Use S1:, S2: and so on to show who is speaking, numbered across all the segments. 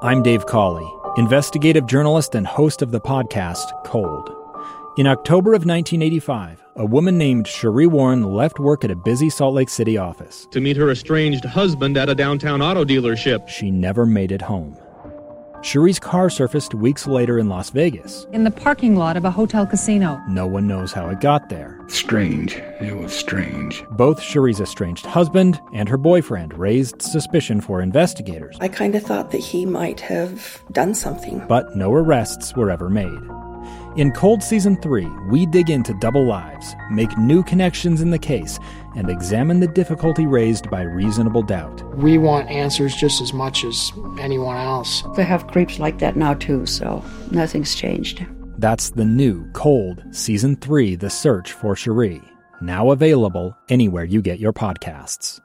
S1: I'm Dave Cawley, investigative journalist and host of the podcast Cold. In October of 1985, a woman named Sheree Warren left work at a busy Salt Lake City office
S2: to meet her estranged husband at a downtown auto dealership.
S1: She never made it home. Sheree's car surfaced weeks later in Las Vegas.
S3: In the parking lot of a hotel casino.
S1: No one knows how it got there.
S4: Strange. It was strange.
S1: Both Sheree's estranged husband and her boyfriend raised suspicion for investigators.
S5: I kind of thought that he might have done something.
S1: But no arrests were ever made. In Cold Season 3, we dig into double lives, make new connections in the case, and examine the difficulty raised by reasonable doubt.
S6: We want answers just as much as anyone else.
S7: They have creeps like that now too, so nothing's changed.
S1: That's the new Cold Season 3, The Search for Sheree, now available anywhere you get your podcasts.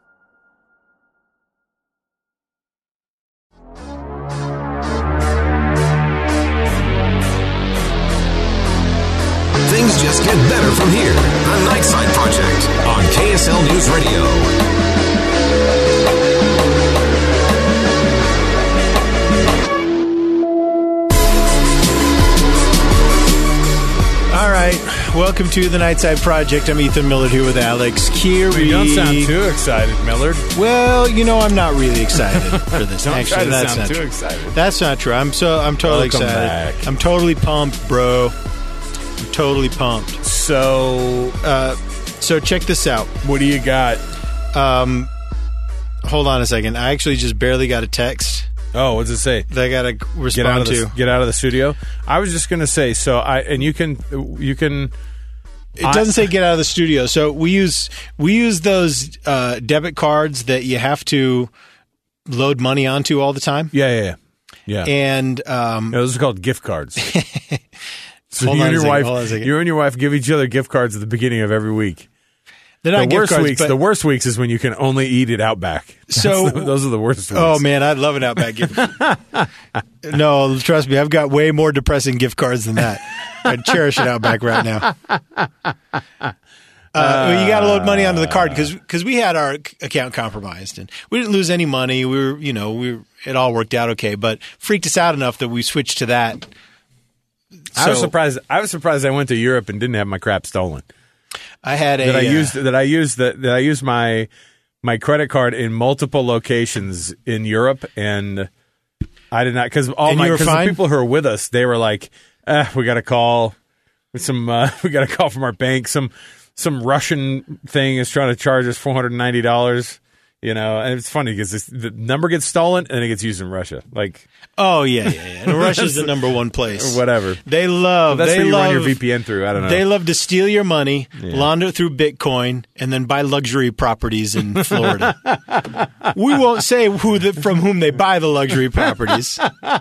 S8: Things just get better from here. The Nightside Project on KSL News Radio.
S9: All right, welcome to the Nightside Project. I'm Ethan Millard here with Alex Keary.
S10: You don't sound too excited, Millard.
S9: Well, you know I'm not really excited for this.
S10: Don't
S9: Actually,
S10: try to
S9: that's
S10: sound
S9: not
S10: too
S9: true.
S10: excited.
S9: That's not true. I'm totally
S10: Welcome
S9: excited.
S10: back.
S9: I'm totally pumped, bro. I'm totally pumped.
S10: So
S9: check this out.
S10: what do you got?
S9: Hold on a second. I actually just barely got a text
S10: Oh, what's it say?
S9: that I got to respond to.
S10: Get out of the studio. I was just going to say. You can.
S9: It doesn't say get out of the studio. So we use those debit cards that you have to load money onto all the time.
S10: Yeah.
S9: And
S10: Those are called gift cards. So
S9: Hold
S10: you
S9: on
S10: and
S9: a
S10: your
S9: second,
S10: wife, you and your wife give each other gift cards at the beginning of every week.
S9: they're not gift cards, but
S10: The worst weeks is when you can only eat at Outback. Those are the worst weeks.
S9: Oh man, I'd love an Outback gift. No, trust me, I've got way more depressing gift cards than that. I'd cherish an Outback right now. You got to load money onto the card because we had our account compromised and we didn't lose any money. It all worked out okay, but freaked us out enough that we switched to that.
S10: I was surprised. I was surprised I went to Europe and didn't have my crap stolen.
S9: I had
S10: I used my credit card in multiple locations in Europe, and I did not because the people who were with us, they were like, we got a call with we got a call from our bank. Some Russian thing is trying to charge us $490. And it's funny because the number gets stolen and it gets used in Russia. Like,
S9: oh yeah. And Russia's the number one place.
S10: Or whatever.
S9: They love.
S10: That's where you
S9: run
S10: your VPN through. I don't know.
S9: They love to steal your money, launder it through Bitcoin, and then buy luxury properties in Florida. We won't say from whom they buy the luxury properties.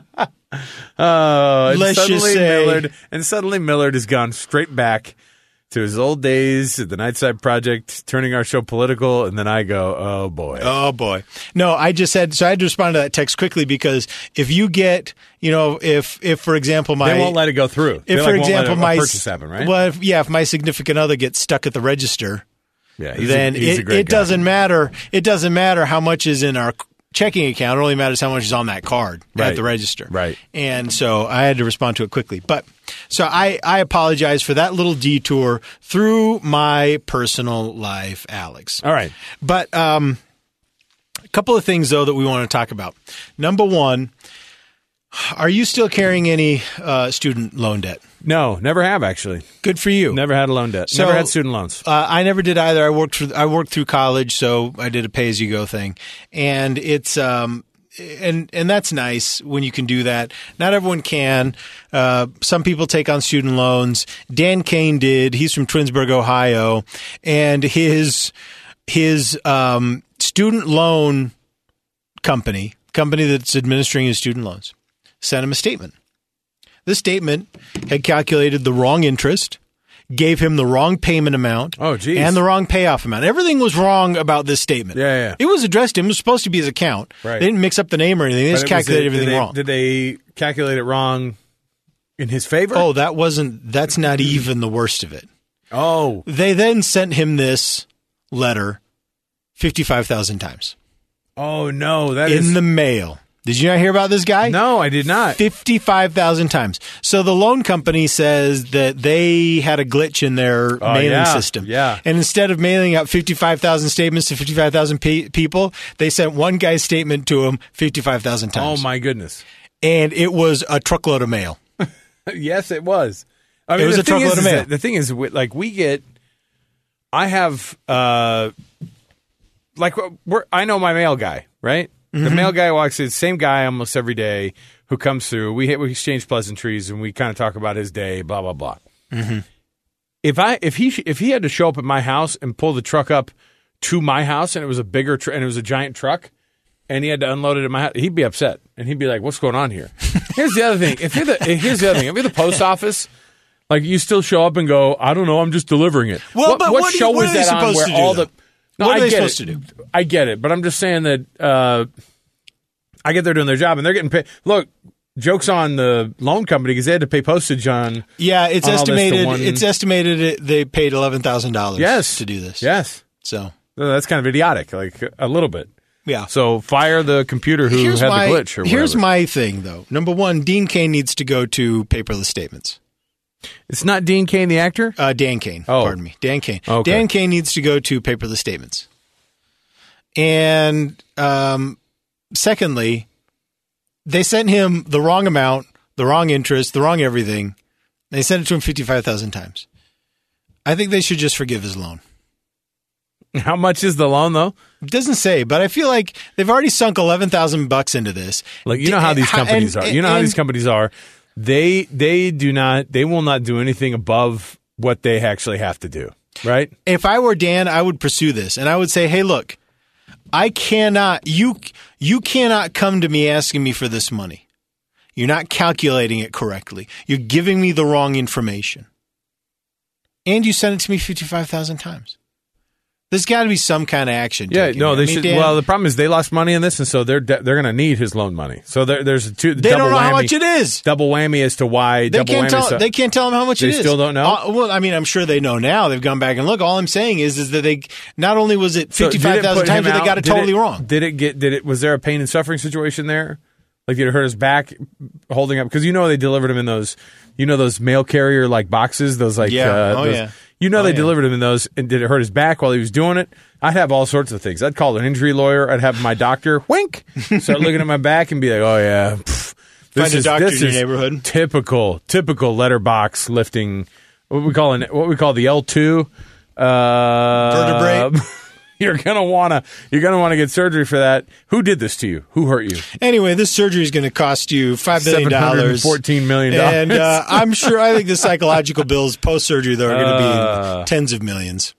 S10: Let's just say, suddenly Millard has gone straight back to his old days at the Nightside Project, turning our show political, and then I go, oh boy.
S9: No, I just said, so I had to respond to that text quickly because if you get, if for example,
S10: they won't let it go through.
S9: If, for example, my
S10: purchase happen, right?
S9: Well, if my significant other gets stuck at the register,
S10: then
S9: it doesn't matter. It doesn't matter how much is in our checking account. It only matters how much is on that card at the register.
S10: Right.
S9: And so I had to respond to it quickly. But so I apologize for that little detour through my personal life, Alex.
S10: All right.
S9: But a couple of things, though, that we want to talk about. Number one, are you still carrying any student loan debt?
S10: No, never have, actually.
S9: Good for you.
S10: Never had a loan debt. Never had student loans.
S9: I never did either. I worked through college, so I did a pay-as-you-go thing. And it's and that's nice when you can do that. Not everyone can. Some people take on student loans. Dan Kane did. He's from Twinsburg, Ohio. And his student loan company that's administering his student loans, sent him a statement. The statement had calculated the wrong interest, gave him the wrong payment amount, and the wrong payoff amount. Everything was wrong about this statement.
S10: Yeah.
S9: It was addressed to him. It was supposed to be his account.
S10: Right.
S9: They didn't mix up the name or anything. They just calculated everything wrong.
S10: Did they calculate it wrong in his favor?
S9: Oh, that's not even the worst of it.
S10: Oh.
S9: They then sent him this letter 55,000 times.
S10: Oh, no.
S9: In the mail. Did you not hear about this guy?
S10: No, I did not.
S9: 55,000 times. So the loan company says that they had a glitch in their mailing system.
S10: Yeah.
S9: And instead of mailing out 55,000 statements to 55,000 people, they sent one guy's statement to him 55,000 times.
S10: Oh, my goodness.
S9: And it was a truckload of mail.
S10: Yes, it was. I mean,
S9: it was a truckload of mail.
S10: The thing is, like, I have, I know my mail guy, right? Mm-hmm. The mail guy walks in, the same guy almost every day who comes through. We exchange pleasantries and we kind of talk about his day, blah, blah, blah. Mm-hmm. If he had to show up at my house and pull the truck up to my house and it was a bigger and it was a giant truck and he had to unload it at my house, he'd be upset and he'd be like, "What's going on here?" Here's the other thing. If you're the post office, like you still show up and go, "I don't know, I'm just delivering it."
S9: Well,
S10: what show is that on where all the
S9: No, what are they supposed to do?
S10: I get it, but I'm just saying that I get they're doing their job and they're getting paid. Look, joke's on the loan company because they had to pay postage on.
S9: Yeah, it's estimated. It's estimated they paid $11,000. To do this.
S10: Yes,
S9: so
S10: that's kind of idiotic, like a little bit.
S9: Yeah.
S10: So fire the computer who had the glitch. Or
S9: here's my thing, though. Number one, Dean Cain needs to go to paperless statements.
S10: It's not Dean Cain, the actor?
S9: Dan Cain. Oh. Pardon me. Dan Cain.
S10: Okay.
S9: Dan Cain needs to go to paperless statements. And secondly, they sent him the wrong amount, the wrong interest, the wrong everything. They sent it to him 55,000 times. I think they should just forgive his loan.
S10: How much is the loan, though?
S9: It doesn't say, but I feel like they've already sunk $11,000 into this.
S10: Like, you know how these companies are. You know how these companies are. They will not do anything above what they actually have to do, right?
S9: If I were Dan, I would pursue this and I would say, "Hey, look, you cannot come to me asking me for this money. You're not calculating it correctly. You're giving me the wrong information. And you sent it to me 55,000 times." There's got to be some kind of action.
S10: Yeah, no, they should. Dan, well, the problem is they lost money in this, and so they're going to need his loan money. So there's
S9: they don't know how much it is.
S10: Double whammy as to why.
S9: They can't tell them how much it is.
S10: They still don't know.
S9: Well, I mean, I'm sure they know now. They've gone back and look. All I'm saying is that they not only was it 55,000 times, but they got it totally wrong.
S10: Was there a pain and suffering situation there? Like, did it hurt his back holding up? Because they delivered him in those, those mail carrier like boxes. Those like
S9: yeah.
S10: They delivered him in those, and did it hurt his back while he was doing it? I'd have all sorts of things. I'd call an injury lawyer. I'd have my doctor wink, start looking at my back, and be like, "Oh yeah,
S9: find a doctor in your neighborhood."
S10: Typical letterbox lifting. What we call the L2
S9: vertebrae.
S10: You're gonna wanna get surgery for that. Who did this to you? Who hurt you?
S9: Anyway, this surgery is going to cost you $5 billion,
S10: $14 million,
S9: and I think the psychological bills post surgery though are going to be tens of millions.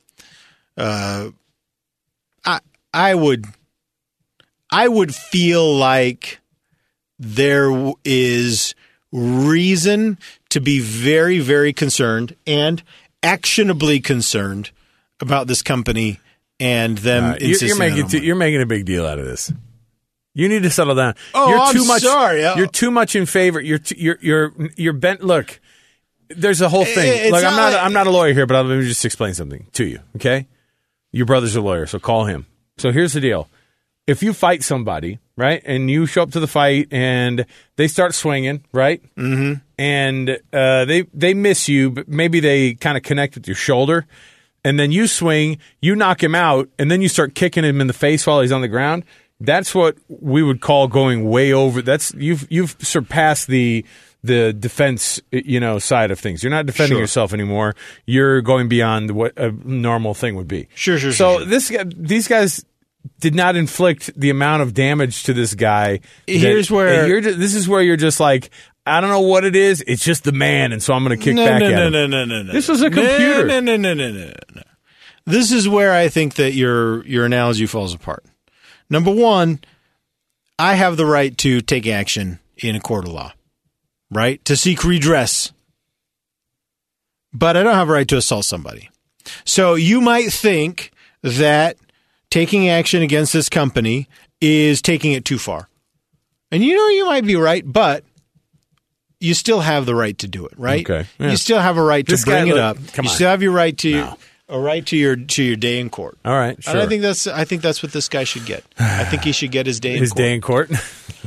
S9: I would feel like there is reason to be very, very concerned and actionably concerned about this company. And them insisting
S10: you're making a big deal out of this. You need to settle down.
S9: Oh,
S10: Sorry. You're too much in favor. You're bent. Look, there's a whole thing. Look, I'm not a lawyer here, but let me just explain something to you. Okay, your brother's a lawyer, so call him. So here's the deal: if you fight somebody, right, and you show up to the fight and they start swinging, right, and they miss you, but maybe they kind of connect with your shoulder. And then you swing, you knock him out, and then you start kicking him in the face while he's on the ground. That's what we would call going way over. That's you've surpassed the defense, side of things. You're not defending yourself anymore. You're going beyond what a normal thing would be.
S9: Sure.
S10: So these guys did not inflict the amount of damage to this guy.
S9: This
S10: is where you're just like, I don't know what it is. It's just the man, and so I'm going to kick back at him.
S9: No.
S10: This was a computer.
S9: No. This is where I think that your analogy falls apart. Number one, I have the right to take action in a court of law, right? To seek redress. But I don't have a right to assault somebody. So you might think that taking action against this company is taking it too far. And you might be right, but you still have the right to do it, right?
S10: Okay. Yeah.
S9: You still have a right to bring it up. You still have your right to your day in court.
S10: All right, sure.
S9: And I think that's what this guy should get. I think he should get his day in court.
S10: His day in court.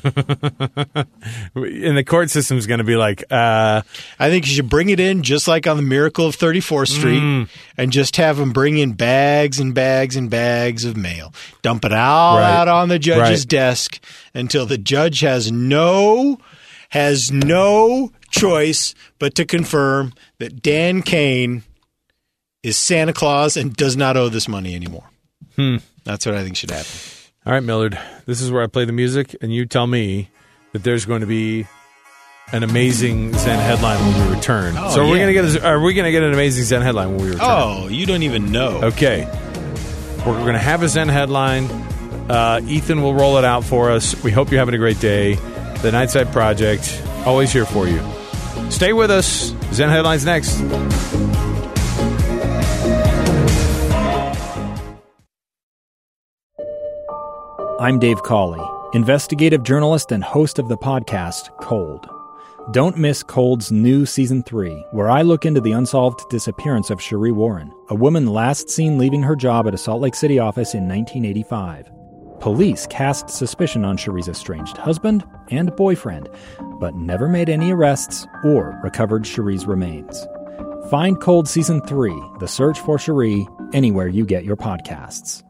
S10: And the court system is going to be like,
S9: I think you should bring it in just like on the Miracle of 34th Street and just have them bring in bags and bags and bags of mail. Dump it all out on the judge's desk until the judge has no choice but to confirm that Dan Cain is Santa Claus and does not owe this money anymore. That's what I think should happen.
S10: All right, Millard, this is where I play the music, and you tell me that there's going to be an amazing Zen headline when we return.
S9: Oh,
S10: so are we going to get an amazing Zen headline when we return?
S9: Oh, you don't even know.
S10: Okay. We're going to have a Zen headline. Ethan will roll it out for us. We hope you're having a great day. The Nightside Project, always here for you. Stay with us. Zen headlines next.
S1: I'm Dave Cawley, investigative journalist and host of the podcast Cold. Don't miss Cold's new Season 3, where I look into the unsolved disappearance of Sheree Warren, a woman last seen leaving her job at a Salt Lake City office in 1985. Police cast suspicion on Sheree's estranged husband and boyfriend, but never made any arrests or recovered Sheree's remains. Find Cold Season 3, The Search for Sheree, anywhere you get your podcasts.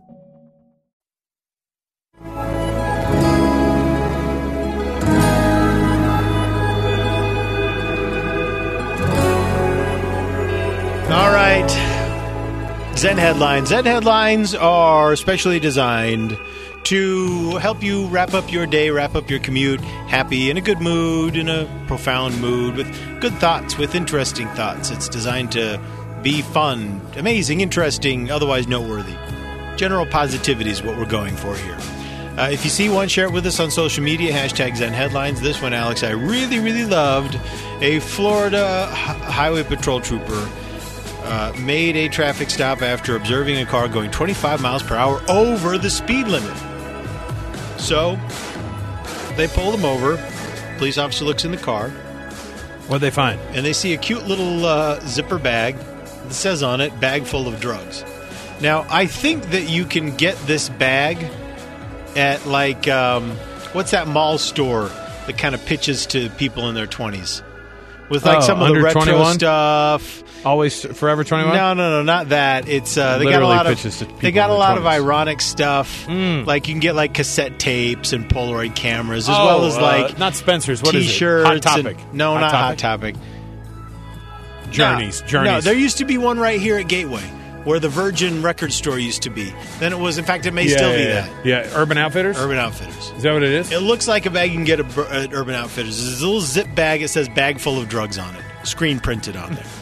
S9: All right. Zen Headlines. Zen Headlines are specially designed to help you wrap up your day, wrap up your commute, happy, in a good mood, in a profound mood, with good thoughts, with interesting thoughts. It's designed to be fun, amazing, interesting, otherwise noteworthy. General positivity is what we're going for here. If you see one, share it with us on social media, hashtag Zen Headlines. This one, Alex, I really, really loved. A Florida highway patrol trooper made a traffic stop after observing a car going 25 miles per hour over the speed limit. So they pulled him over. Police officer looks in the car.
S10: What'd they find?
S9: And they see a cute little zipper bag that says on it, bag full of drugs. Now, I think that you can get this bag at, like, what's that mall store that kind of pitches to people in their 20s? With, like, some of the retro 21? Stuff.
S10: Always Forever 21?
S9: No, not that. It's they got a lot of ironic stuff. Like you can get like cassette tapes and Polaroid cameras, as well as like
S10: not Spencer's. What
S9: T-shirts.
S10: Hot Topic.
S9: No, not Hot Topic.
S10: Journeys.
S9: No, there used to be one right here at Gateway, where the Virgin record store used to be. Then it was, in fact, it may still be that.
S10: Yeah, Urban Outfitters?
S9: Urban Outfitters.
S10: Is that what it is?
S9: It looks like a bag you can get at Urban Outfitters. There's a little zip bag. It says bag full of drugs on it. Screen printed on there.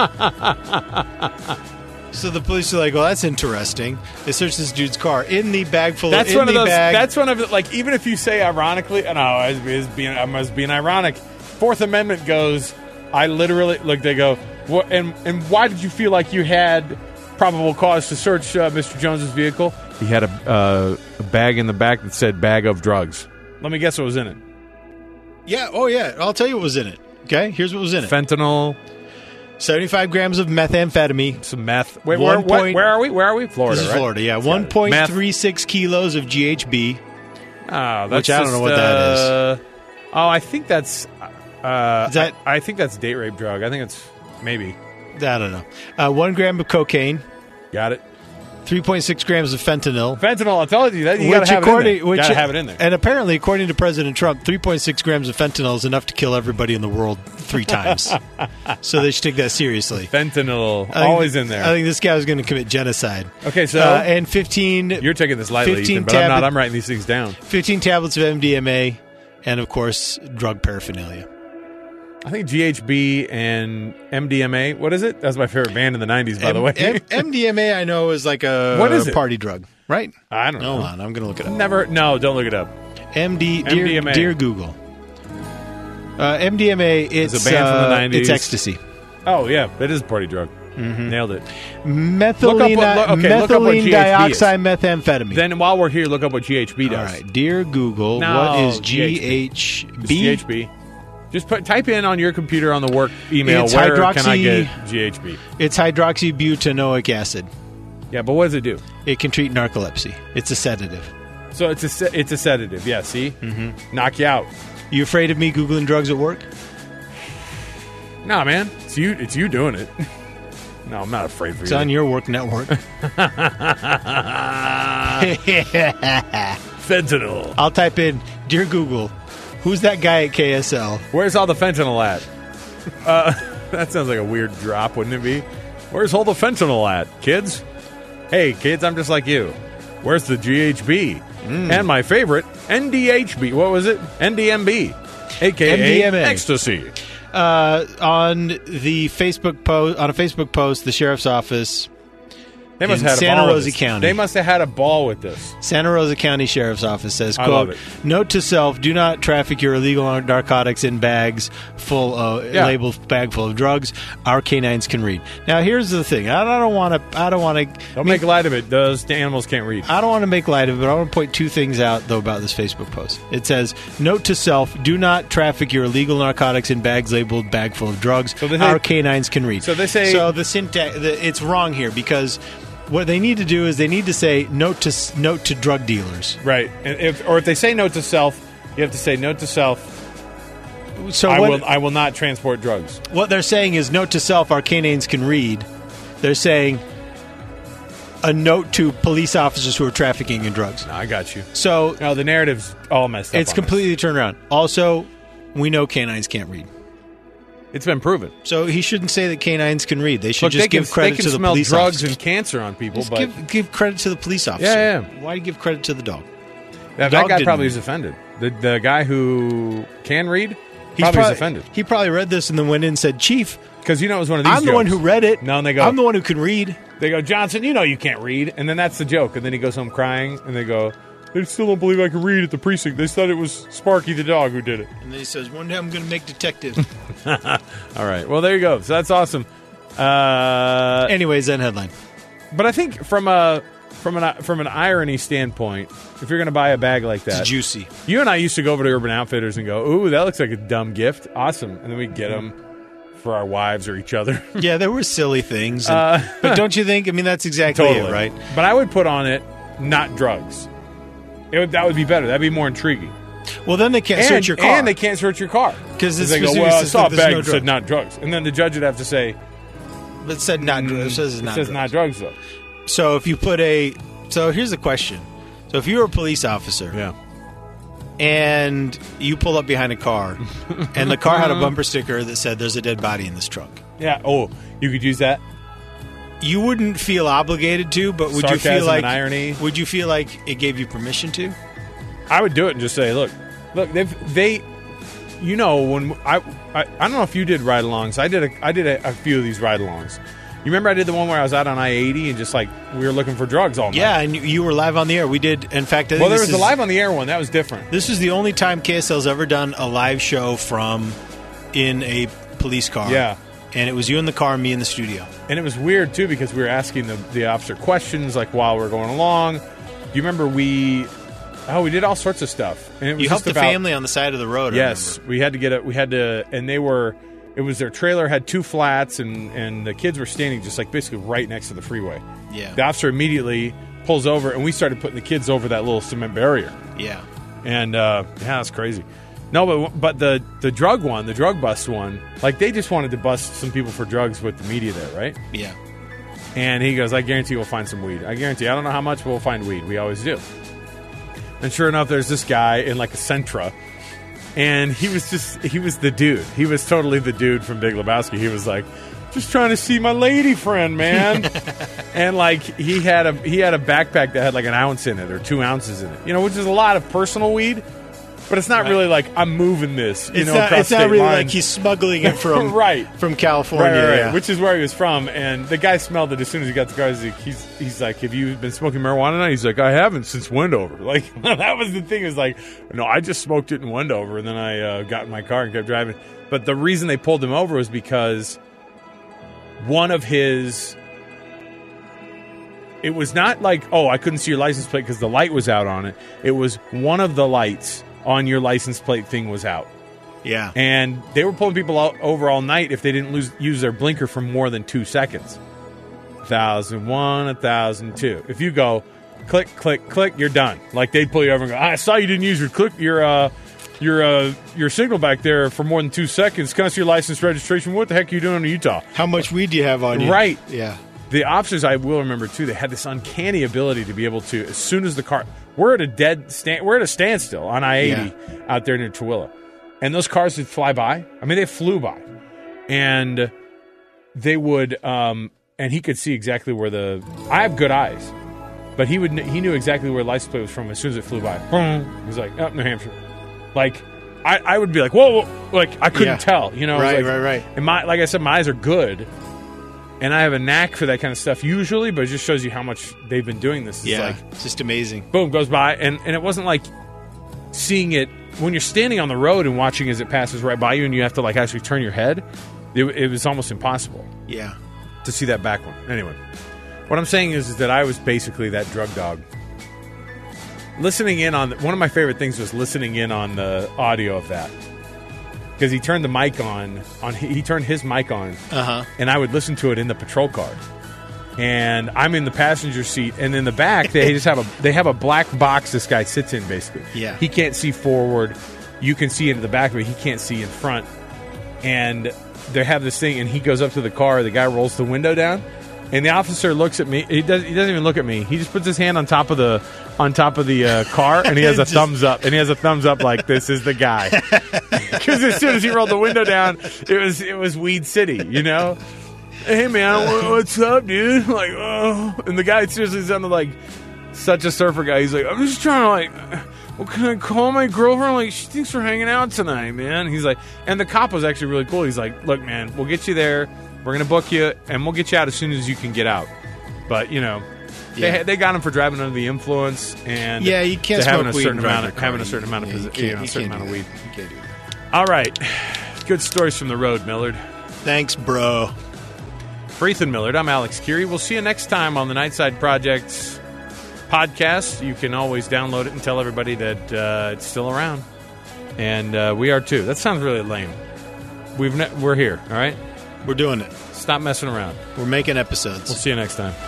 S9: So the police are like, well, that's interesting. They search this dude's car. In the bag full
S10: that's
S9: of...
S10: one of those.
S9: Bag,
S10: that's one of the, like, even if you say ironically, no, I was being ironic. Fourth Amendment goes, I literally, look, they go, what, and why did you feel like you had probable cause to search Mr. Jones's vehicle? He had a bag in the back that said bag of drugs. Let me guess what was in it.
S9: Yeah, oh yeah, I'll tell you what was in it. Okay, here's what was in it.
S10: Fentanyl.
S9: 75 grams of methamphetamine.
S10: Some meth. Wait, where are we? Where are we? Florida,
S9: This is Florida, yeah. 1.36 kilos of GHB.
S10: Oh,
S9: which I don't know what that is.
S10: I think that's... I think that's date rape drug. I think it's... Maybe.
S9: I don't know. 1 gram of cocaine.
S10: Got it.
S9: 3.6 grams of fentanyl.
S10: Fentanyl, I told you that. You got to have it in there.
S9: And apparently, according to President Trump, 3.6 grams of fentanyl is enough to kill everybody in the world 3 times. So they should take that seriously.
S10: Fentanyl, always in there.
S9: I think this guy was going to commit genocide.
S10: Okay, so...
S9: and 15...
S10: You're taking this lightly, Ethan, but I'm not. I'm writing these things down.
S9: 15 tablets of MDMA, and, of course, drug paraphernalia.
S10: I think GHB and MDMA. What is it? That's my favorite band in the 90s, by the way.
S9: MDMA, I know, is like a party drug, right?
S10: I don't know.
S9: Hold on, I'm going to look it up.
S10: No, don't look it up.
S9: MDMA. Dear Google. MDMA, it's
S10: a band from the 90s.
S9: It's ecstasy.
S10: Oh, yeah, it is a party drug. Mm-hmm. Nailed it.
S9: Methylene dioxide methamphetamine.
S10: Then while we're here, look up what GHB does.
S9: All right, dear Google, what is GHB?
S10: GHB. Just type in on your computer on the work email, can I get GHB?
S9: It's hydroxybutanoic acid.
S10: Yeah, but what does it do?
S9: It can treat narcolepsy. It's a sedative.
S10: So it's a sedative. Yeah, see? Mm-hmm. Knock you out.
S9: You afraid of me Googling drugs at work?
S10: No, man. It's you doing it. No, I'm not afraid for you.
S9: It's on your work network.
S10: Fentanyl.
S9: I'll type in, Dear Google, who's that guy at KSL?
S10: Where's all the fentanyl at? That sounds like a weird drop, wouldn't it be? Where's all the fentanyl at, kids? Hey, kids, I'm just like you. Where's the GHB? And my favorite, NDHB. What was it? NDMB. A.K.A.
S9: MDMA.
S10: Ecstasy.
S9: On a Facebook post, the sheriff's office in Santa Rosa County.
S10: They must have had a ball with this.
S9: Santa Rosa County Sheriff's Office says,
S10: I love
S9: quote,
S10: it.
S9: Note to self, do not traffic your illegal narcotics in bags labeled bag full of drugs. Our canines can read. Now, here's the thing. I don't want to
S10: Don't make light of it. Those animals can't read.
S9: I don't want to make light of it, but I want to point two things out, though, about this Facebook post. It says, note to self, do not traffic your illegal narcotics in bags labeled bag full of drugs. So our canines can read.
S10: So they say...
S9: So the syntax, it's wrong here, because what they need to do is they need to say note to drug dealers.
S10: Right. And if they say note to self, you have to say note to self. So I will not transport drugs.
S9: What they're saying is note to self, our canines can read. They're saying a note to police officers who are trafficking in drugs.
S10: No, I got you.
S9: So
S10: the narrative's all messed up.
S9: It's completely turned around. Also, we know canines can't read.
S10: It's been proven.
S9: So he shouldn't say that canines can read. They should just give credit to the police officers.
S10: They can smell drugs and cancer on people.
S9: Just give credit to the police officer.
S10: Yeah.
S9: Why do you give credit to the dog?
S10: That guy probably is offended. The guy who can read probably is offended.
S9: He probably read this and then went in and said, Chief.
S10: Because it was one of these
S9: I'm the one who read it.
S10: No, and they go,
S9: I'm the one who can read.
S10: They go, Johnson, you can't read. And then that's the joke. And then he goes home crying. And they go, they still don't believe I can read at the precinct. They thought it was Sparky the dog who did it.
S9: And then he says, one day I'm going to make detective.
S10: All right. Well, there you go. So that's awesome.
S9: Anyways, then headline.
S10: But I think from an irony standpoint, if you're going to buy a bag like that,
S9: it's juicy.
S10: You and I used to go over to Urban Outfitters and go, ooh, that looks like a dumb gift. Awesome. And then we'd get them for our wives or each other.
S9: Yeah, there were silly things. But don't you think? I mean, that's exactly
S10: totally.
S9: It, right?
S10: But I would put on it, not drugs. That would be better. That'd be more intriguing.
S9: Well, then they can't search your car.
S10: And they can't search your car.
S9: Because
S10: they go, well, I saw a bag that said not drugs. And then the judge would have to say...
S9: It said not drugs. It
S10: says not drugs, though.
S9: So if you put So here's the question. So if you were a police officer...
S10: Yeah.
S9: And you pull up behind a car, and the car had a bumper sticker that said, there's a dead body in this trunk.
S10: Yeah. Oh, you could use that?
S9: You wouldn't feel obligated to, but would
S10: Sarcasm
S9: you feel like...
S10: and irony.
S9: Would you feel like it gave you permission to?
S10: I would do it and just say, look, they when I don't know if you did ride-alongs. I did a few of these ride-alongs. You remember I did the one where I was out on I-80 and just like we were looking for drugs all night?
S9: Yeah, and you were live on the air. We did, in fact...
S10: there was the live on the air one. That was different.
S9: This was the only time KSL's ever done a live show in a police car.
S10: Yeah.
S9: And it was you in the car and me in the studio.
S10: And it was weird, too, because we were asking the officer questions like while we were going along. Do you remember we did all sorts of stuff. And it was
S9: you helped the family on the side of the road.
S10: Yes. It was their trailer had two flats, and the kids were standing just like basically right next to the freeway.
S9: Yeah.
S10: The officer immediately pulls over, and we started putting the kids over that little cement barrier.
S9: Yeah.
S10: And that's crazy. No, but the drug bust one, like they just wanted to bust some people for drugs with the media there, right?
S9: Yeah.
S10: And he goes, I guarantee we'll find some weed. I guarantee. I don't know how much, but we'll find weed. We always do. And sure enough, there's this guy in like a Sentra. And he was the dude. He was totally the dude from Big Lebowski. He was like, just trying to see my lady friend, man. And like he had a backpack that had like an ounce in it or 2 ounces in it. Which is a lot of personal weed. But it's not really like I'm moving this. It's
S9: not really
S10: lines.
S9: like he's smuggling it from from California,
S10: right.
S9: Yeah.
S10: Which is where he was from. And the guy smelled it as soon as he got the car. He's like, "Have you been smoking marijuana tonight?" He's like, "I haven't since Wendover." Like that was the thing. Is like, no, I just smoked it in Wendover, and then I got in my car and kept driving. But the reason they pulled him over was because one of his. It was not like, oh, I couldn't see your license plate because the light was out on it. It was one of the lights on your license plate thing was out.
S9: Yeah.
S10: And they were pulling people over all night if they didn't use their blinker for more than 2 seconds. 1,001, 1,002. If you go, click, click, click, you're done. Like, they'd pull you over and go, I saw you didn't use your signal back there for more than 2 seconds. Can I see your license registration? What the heck are you doing in Utah?
S9: How much weed do you have on you?
S10: Right.
S9: Yeah.
S10: The officers, I will remember, too, they had this uncanny ability to be able to, as soon as the car, we're at a standstill on I-80 out there near Tooele. And those cars would fly by. I mean, they flew by. And they would, and he could see exactly where I have good eyes, but he knew exactly where the license plate was from as soon as it flew by. Boom. He's like, oh, New Hampshire. Like, I would be like, whoa, like, I couldn't tell, you know?
S9: Right,
S10: like,
S9: right.
S10: And like I said, my eyes are good. And I have a knack for that kind of stuff usually, but it just shows you how much they've been doing this. It's like,
S9: it's just amazing.
S10: Boom, goes by. And it wasn't like seeing it when you're standing on the road and watching as it passes right by you and you have to like actually turn your head. It was almost impossible.
S9: Yeah.
S10: To see that back one. Anyway, what I'm saying is that I was basically that drug dog. Listening in on one of my favorite things was listening in on the audio of that. Because he turned the mic on he turned his mic on, and I would listen to it in the patrol car. And I'm in the passenger seat, and in the back they have a black box this guy sits in basically.
S9: Yeah,
S10: he can't see forward. You can see into the back, but he can't see in front. And they have this thing, and he goes up to the car. The guy rolls the window down, and the officer looks at me. He doesn't even look at me. He just puts his hand on top of the car, and he has a thumbs up. And he has a thumbs up like, this is the guy. Because as soon as he rolled the window down, it was Weed City, you know? Hey, man, what's up, dude? Like, oh. And the guy seriously sounded like such a surfer guy. He's like, I'm just trying to, like, well, can I call my girlfriend? Like, she thinks we're hanging out tonight, man. He's like, and the cop was actually really cool. He's like, look, man, we'll get you there. We're going to book you, and we'll get you out as soon as you can get out. But, you know, they got him for driving under the influence, and
S9: you can't smoke weed
S10: having a certain amount of weed.
S9: You can't do that.
S10: All right. Good stories from the road, Millard.
S9: Thanks, bro.
S10: For Ethan Millard, I'm Alex Keary. We'll see you next time on the Nightside Project's podcast. You can always download it and tell everybody that it's still around. And we are too. That sounds really lame. We're here, all right?
S9: We're doing it.
S10: Stop messing around.
S9: We're making episodes.
S10: We'll see you next time.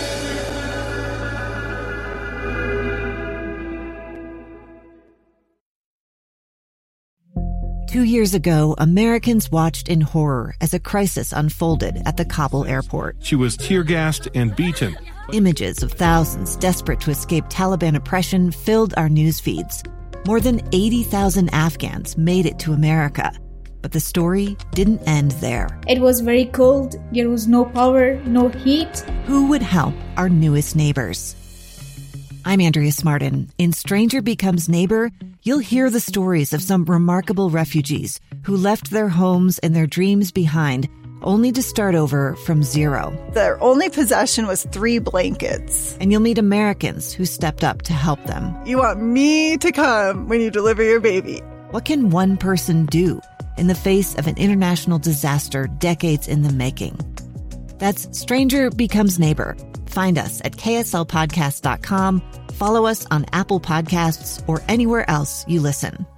S11: Two years ago, Americans watched in horror as a crisis unfolded at the Kabul airport.
S12: She was tear-gassed and beaten.
S11: Images of thousands desperate to escape Taliban oppression filled our news feeds. More than 80,000 Afghans made it to America. But the story didn't end there.
S13: It was very cold. There was no power, no heat.
S11: Who would help our newest neighbors? I'm Andrea Smartin. In Stranger Becomes Neighbor, you'll hear the stories of some remarkable refugees who left their homes and their dreams behind, only to start over from zero.
S14: Their only possession was 3 blankets.
S11: And you'll meet Americans who stepped up to help them.
S14: You want me to come when you deliver your baby.
S11: What can one person do in the face of an international disaster decades in the making? That's Stranger Becomes Neighbor. Find us at kslpodcast.com, follow us on Apple Podcasts or anywhere else you listen.